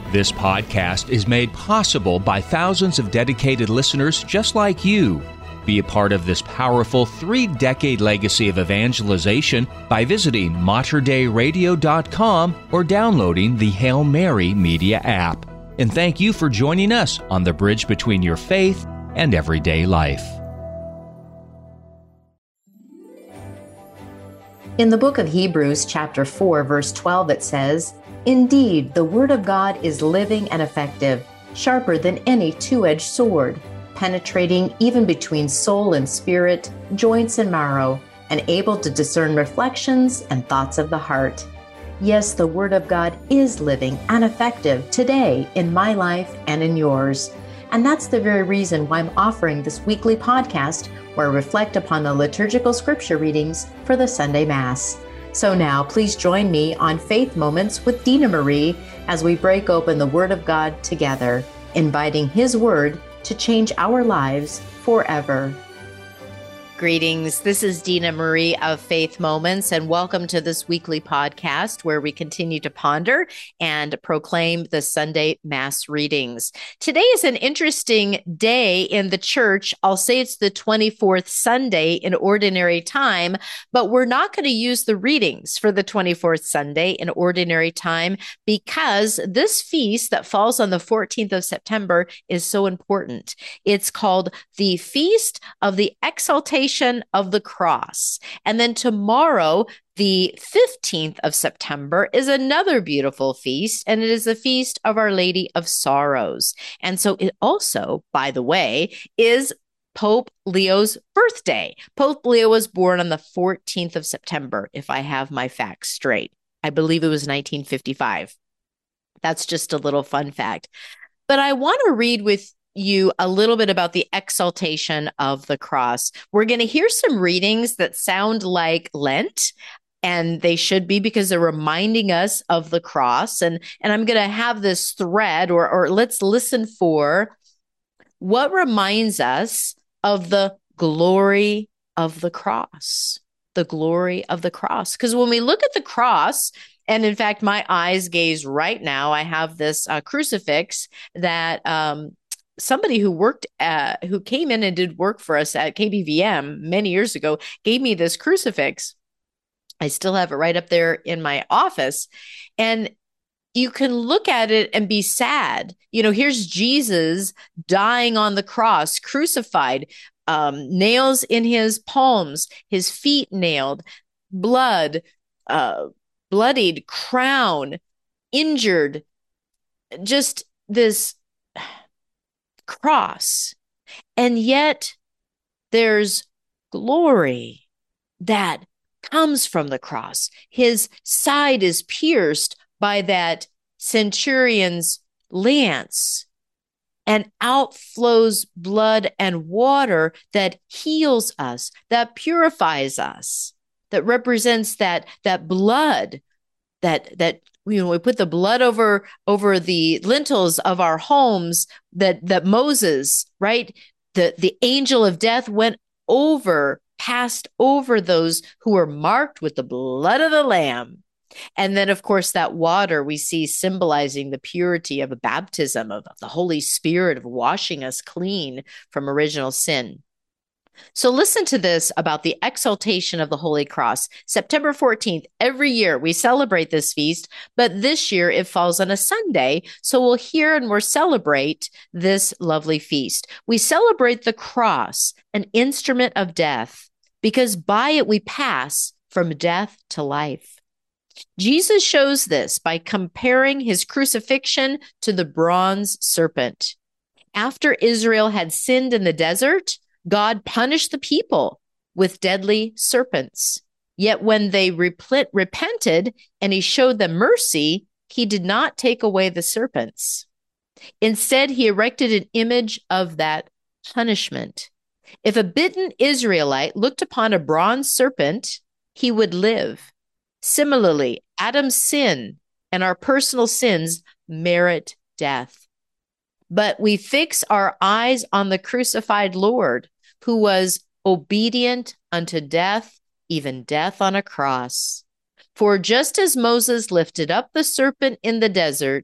This podcast is made possible by thousands of dedicated listeners just like you. Be a part of this powerful 3-decade legacy of evangelization by visiting materdeiradio.com or downloading the Hail Mary Media app. And thank you for joining us on the bridge between your faith and everyday life. In the book of Hebrews, chapter 4, verse 12, it says, "Indeed, the word of God is living and effective, sharper than any two-edged sword, penetrating even between soul and spirit, joints and marrow, and able to discern reflections and thoughts of the heart." Yes, the Word of God is living and effective today in my life and in yours. And that's the very reason why I'm offering this weekly podcast where I reflect upon the liturgical scripture readings for the Sunday Mass. So now, please join me on Faith Moments with Dina Marie as we break open the Word of God together, inviting His Word to change our lives forever. Greetings. This is Dina Marie of Faith Moments, and welcome to this weekly podcast where we continue to ponder and proclaim the Sunday Mass readings. Today is an interesting day in the church. I'll say it's the 24th Sunday in Ordinary Time, but we're not going to use the readings for the 24th Sunday in Ordinary Time because this feast that falls on the 14th of September is so important. It's called the Feast of the Exaltation of the Cross. And then tomorrow, the 15th of September, is another beautiful feast, and it is the Feast of Our Lady of Sorrows. And so it also, by the way, is Pope Leo's birthday. Pope Leo was born on the 14th of September, if I have my facts straight. I believe it was 1955. That's just a little fun fact. But I want to read with you a little bit about the exaltation of the cross. We're going to hear some readings that sound like Lent, and they should be because they're reminding us of the cross. And I'm going to have this thread, or let's listen for what reminds us of the glory of the cross. The glory of the cross. Because when we look at the cross, and in fact, my eyes gaze right now, I have this crucifix that somebody who came in and did work for us at KBVM many years ago gave me this crucifix. I still have it right up there in my office. And you can look at it and be sad. You know, here's Jesus dying on the cross, crucified, nails in his palms, his feet nailed, blood, bloodied, crown, injured, just this cross. And yet there's glory that comes from the cross. His side is pierced by that centurion's lance, and out flows blood and water that heals us, that purifies us, that represents that blood that we put the blood over the lintels of our homes, that Moses, right? The angel of death passed over those who were marked with the blood of the Lamb. And then, of course, that water we see symbolizing the purity of a baptism of the Holy Spirit, of washing us clean from original sin. So listen to this about the exaltation of the Holy Cross. September 14th, every year we celebrate this feast, but this year it falls on a Sunday. So we'll hear and we'll celebrate this lovely feast. We celebrate the cross, an instrument of death, because by it we pass from death to life. Jesus shows this by comparing his crucifixion to the bronze serpent. After Israel had sinned in the desert, God punished the people with deadly serpents. Yet when they repented and he showed them mercy, he did not take away the serpents. Instead, he erected an image of that punishment. If a bitten Israelite looked upon a bronze serpent, he would live. Similarly, Adam's sin and our personal sins merit death. But we fix our eyes on the crucified Lord, who was obedient unto death, even death on a cross. For just as Moses lifted up the serpent in the desert,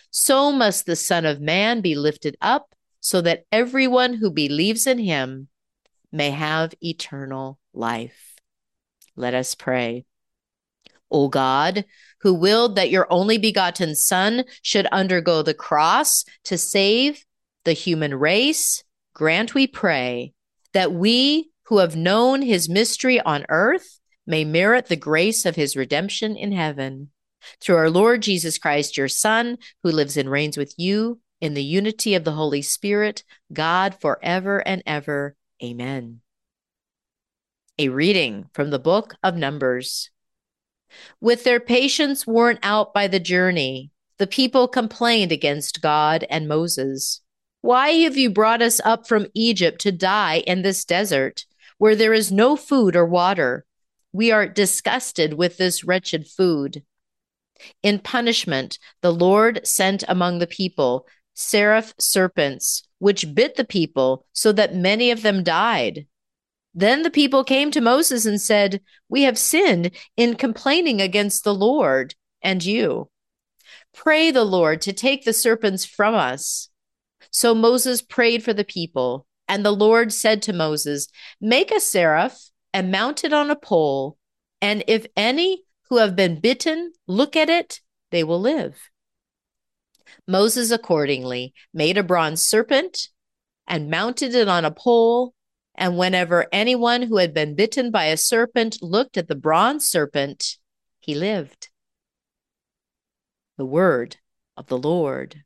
so must the Son of Man be lifted up, so that everyone who believes in him may have eternal life. Let us pray. O God, who willed that your only begotten Son should undergo the cross to save the human race, grant, we pray, that we who have known his mystery on earth may merit the grace of his redemption in heaven. Through our Lord Jesus Christ, your Son, who lives and reigns with you in the unity of the Holy Spirit, God forever and ever. Amen. A reading from the book of Numbers. With their patience worn out by the journey, the people complained against God and Moses. Why have you brought us up from Egypt to die in this desert, where there is no food or water? We are disgusted with this wretched food. In punishment, the Lord sent among the people seraph serpents, which bit the people so that many of them died. Then the people came to Moses and said, "We have sinned in complaining against the Lord and you. Pray the Lord to take the serpents from us." So Moses prayed for the people, and the Lord said to Moses, "Make a seraph and mount it on a pole, and if any who have been bitten look at it, they will live." Moses accordingly made a bronze serpent and mounted it on a pole, and whenever anyone who had been bitten by a serpent looked at the bronze serpent, he lived. The word of the Lord.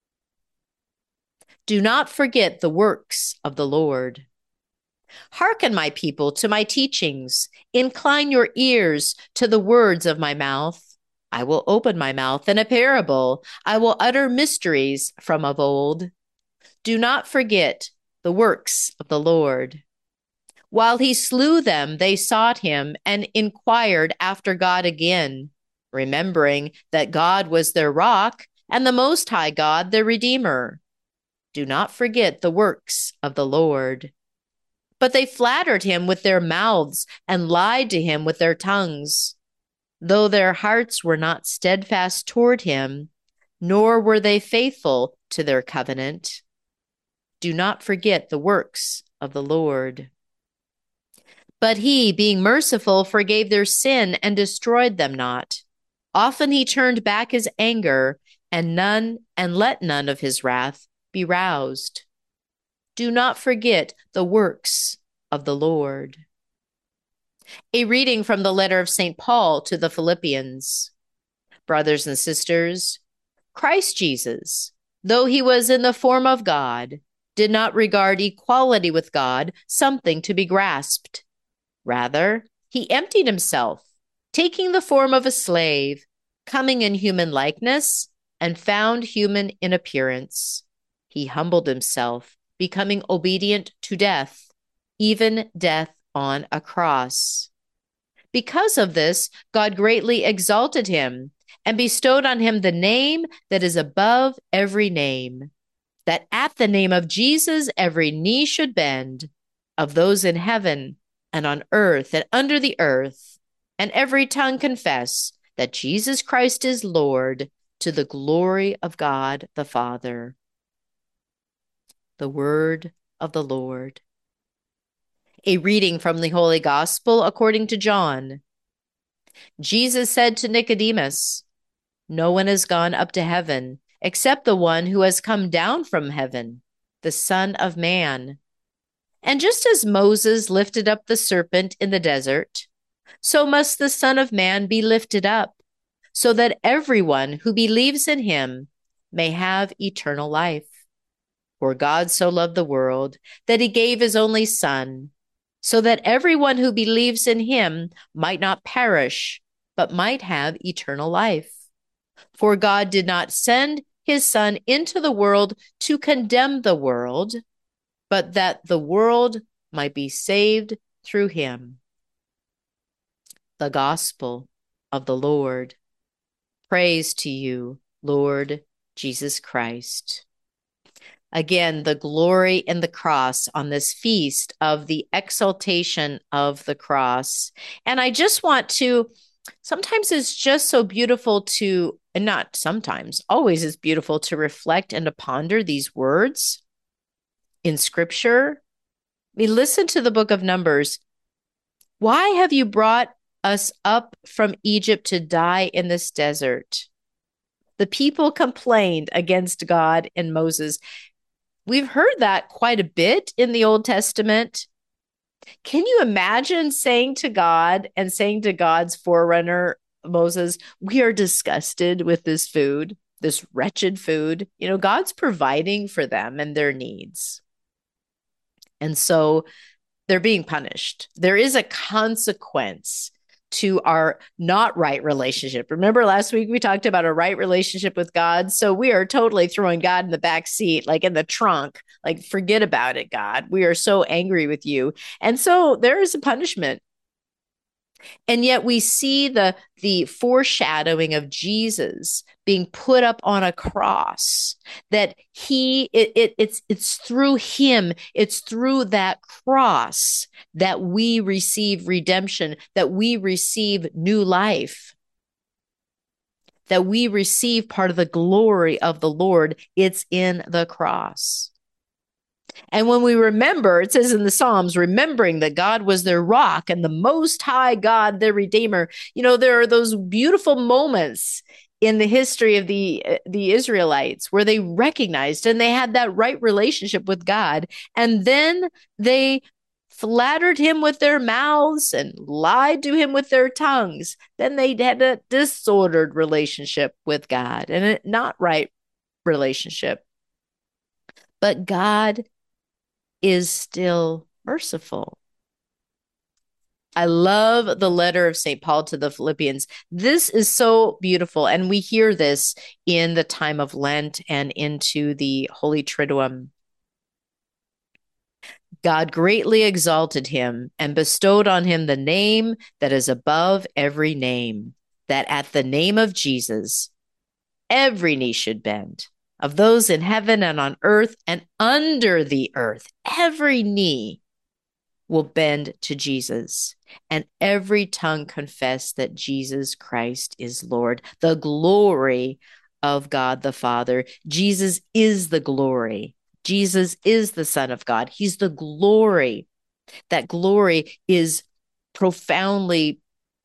Do not forget the works of the Lord. Hearken, my people, to my teachings. Incline your ears to the words of my mouth. I will open my mouth in a parable. I will utter mysteries from of old. Do not forget the works of the Lord. While he slew them, they sought him and inquired after God again, remembering that God was their rock and the Most High God their Redeemer. Do not forget the works of the Lord. But they flattered him with their mouths and lied to him with their tongues. Though their hearts were not steadfast toward him, nor were they faithful to their covenant. Do not forget the works of the Lord. But he, being merciful, forgave their sin and destroyed them not. Often he turned back his anger, and let none of his wrath be roused. Do not forget the works of the Lord. A reading from the letter of St. Paul to the Philippians. Brothers and sisters, Christ Jesus, though he was in the form of God, did not regard equality with God something to be grasped. Rather, he emptied himself, taking the form of a slave, coming in human likeness, and found human in appearance. He humbled himself, becoming obedient to death, even death on a cross. Because of this, God greatly exalted him and bestowed on him the name that is above every name, that at the name of Jesus every knee should bend, of those in heaven and on earth and under the earth, and every tongue confess that Jesus Christ is Lord, to the glory of God the Father. The word of the Lord. A reading from the Holy Gospel according to John. Jesus said to Nicodemus, "No one has gone up to heaven except the one who has come down from heaven, the Son of Man. And just as Moses lifted up the serpent in the desert, so must the Son of Man be lifted up, so that everyone who believes in him may have eternal life. For God so loved the world that he gave his only Son, so that everyone who believes in him might not perish, but might have eternal life. For God did not send his Son into the world to condemn the world, but that the world might be saved through him." The Gospel of the Lord. Praise to you, Lord Jesus Christ. Again, the glory in the cross on this feast of the exaltation of the cross. And I just want to, sometimes it's just so beautiful to and not sometimes, always is beautiful to reflect and to ponder these words in scripture. I mean, listen to the book of Numbers. Why have you brought us up from Egypt to die in this desert? The people complained against God and Moses. We've heard that quite a bit in the Old Testament. Can you imagine saying to God and saying to God's forerunner, Moses, we are disgusted with this food, this wretched food? You know, God's providing for them and their needs. And so they're being punished. There is a consequence to our not right relationship. Remember last week we talked about a right relationship with God? So we are totally throwing God in the back seat, like in the trunk, like forget about it, God. We are so angry with you. And so there is a punishment. And yet we see the foreshadowing of Jesus being put up on a cross, that it's through him, it's through that cross that we receive redemption, that we receive new life, that we receive part of the glory of the Lord. It's in the cross. And when we remember, it says in the Psalms, remembering that God was their rock and the Most High God, their Redeemer. You know, there are those beautiful moments in the history of the Israelites where they recognized and they had that right relationship with God. And then they flattered him with their mouths and lied to him with their tongues. Then they had a disordered relationship with God and a not right relationship. But God is still merciful. I love the letter of St. Paul to the Philippians. This is so beautiful. And we hear this in the time of Lent and into the Holy Triduum. God greatly exalted him and bestowed on him the name that is above every name, that at the name of Jesus, every knee should bend, of those in heaven and on earth and under the earth. Every knee will bend to Jesus, and every tongue confess that Jesus Christ is Lord. The glory of God the Father. Jesus is the glory. Jesus is the Son of God. He's the glory. That glory is profoundly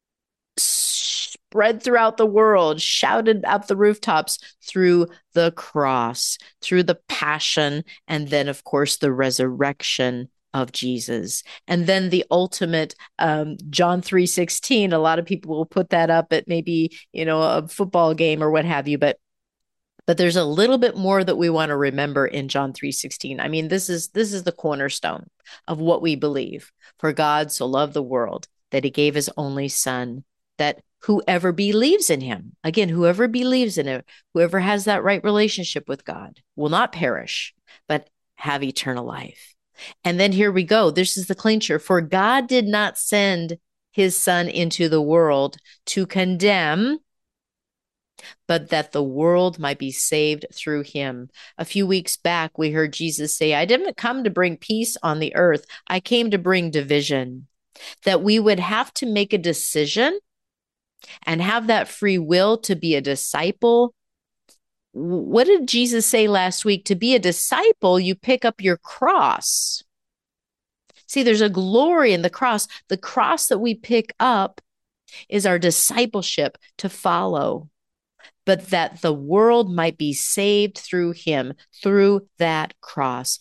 spread throughout the world, shouted out the rooftops through the cross, through the passion, and then, of course, the resurrection of Jesus. And then the ultimate John 3:16. A lot of people will put that up at maybe, you know, a football game or what have you, but there's a little bit more that we want to remember in John 3:16. I mean, this is the cornerstone of what we believe. For God so loved the world that he gave his only son, that whoever believes in him, again, whoever believes in him, whoever has that right relationship with God will not perish, but have eternal life. And then here we go. This is the clincher. For God did not send his son into the world to condemn, but that the world might be saved through him. A few weeks back, we heard Jesus say, I didn't come to bring peace on the earth. I came to bring division. That we would have to make a decision and have that free will to be a disciple. What did Jesus say last week? To be a disciple, you pick up your cross. See, there's a glory in the cross. The cross that we pick up is our discipleship to follow, but that the world might be saved through him, through that cross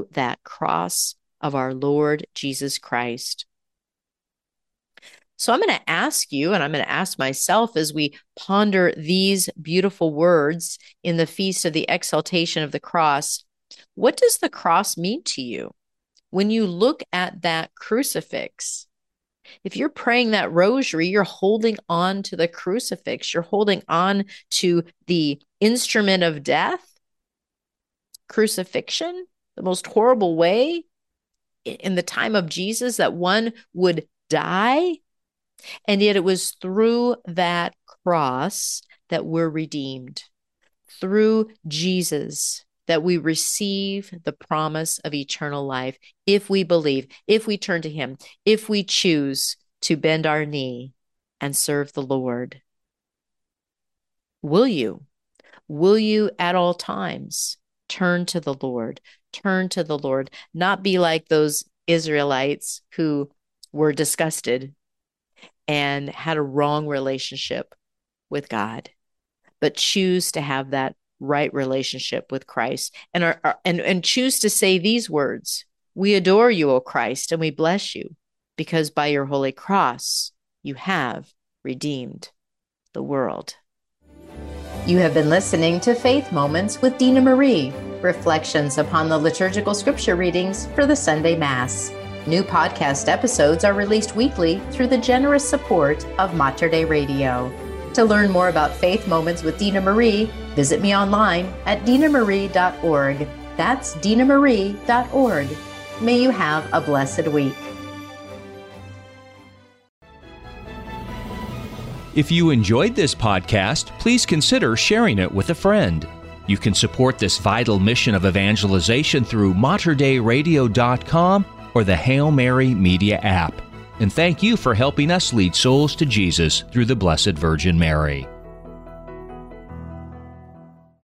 of our Lord Jesus Christ. So I'm going to ask you, and I'm going to ask myself as we ponder these beautiful words in the Feast of the Exaltation of the Cross, what does the cross mean to you? When you look at that crucifix, if you're praying that rosary, you're holding on to the crucifix. You're holding on to the instrument of death, crucifixion, the most horrible way in the time of Jesus that one would die. And yet it was through that cross that we're redeemed, through Jesus that we receive the promise of eternal life. If we believe, if we turn to him, if we choose to bend our knee and serve the Lord. Will you? Will you at all times turn to the Lord? Turn to the Lord, not be like those Israelites who were disgusted and had a wrong relationship with God, but choose to have that right relationship with Christ and choose to say these words: "We adore you, O Christ, and we bless you, because by your holy cross you have redeemed the world." You have been listening to Faith Moments with Dina Marie, reflections upon the liturgical scripture readings for the Sunday Mass. New podcast episodes are released weekly through the generous support of Mater Dei Radio. To learn more about Faith Moments with Dina Marie, visit me online at dinamarie.org. That's dinamarie.org. May you have a blessed week. If you enjoyed this podcast, please consider sharing it with a friend. You can support this vital mission of evangelization through materdeiradio.com or the Hail Mary Media app. And thank you for helping us lead souls to Jesus through the Blessed Virgin Mary.